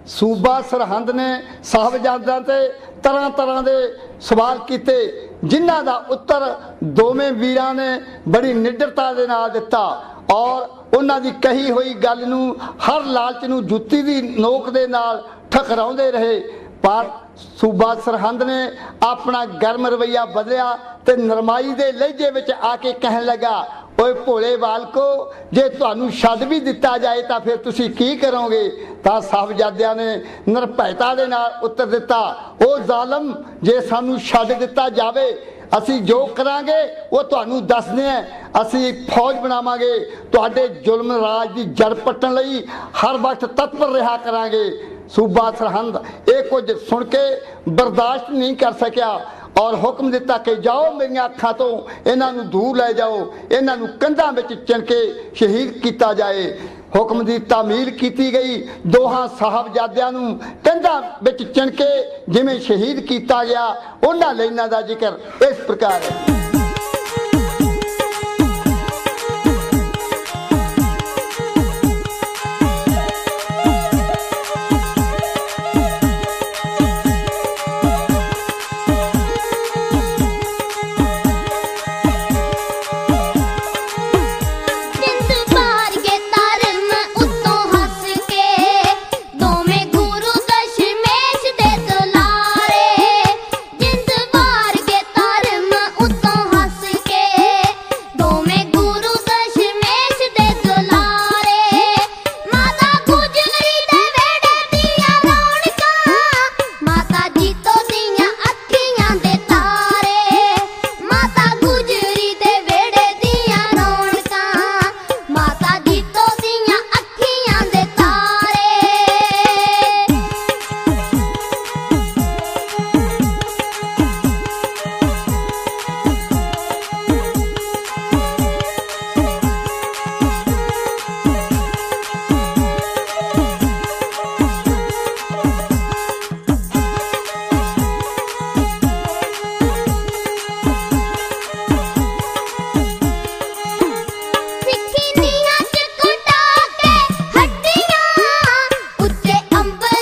सूबा सरहंद ने साहबजादियां ते तरह तरह के सवाल किए, जिन्हां दा उत्तर दोवें वीरां ने बड़ी निडरता दे नाल दिता और उन्हां दी कही हुई गल नूं हर लालच नूं जुत्ती दी नोक दे नाल ठकराउंदे रहे। पर सूबा सरहंद ने अपना गर्म रवैया बदलिया ते नरमाई दे लहजे विच आके कहन लगा, ओए भोले बालको, जे तुहानू छड्ड भी दिता जाए तो फिर तुसी की करोगे? तां साहबजादियां ने निरभैता दे नाल उत्तर दिता, ओ जालम, जे सानू छड्ड दिता जावे असी जो करांगे वो तुहानू दसदे हैं। असी फौज बनावांगे, तुहाडे जुल्म राज की जड़ पट्टण लई हर वक्त तत्पर रहा करांगे। सूबा सरहंद ये कुछ सुन के बर्दाश्त नहीं कर सकिया और हुक्म दिता कि जाओ मेरी अखां तो इन्हां नूं दूर लै जाओ, इन्हां नूं कंधां विच चिण के शहीद किया जाए। हुक्म की तामील की गई, दोहां साहबजादियां नूं कंधां विच चिण के जिवें शहीद किया गया। उन्हां लाइनां दा जिक्र इस प्रकार है। अंबर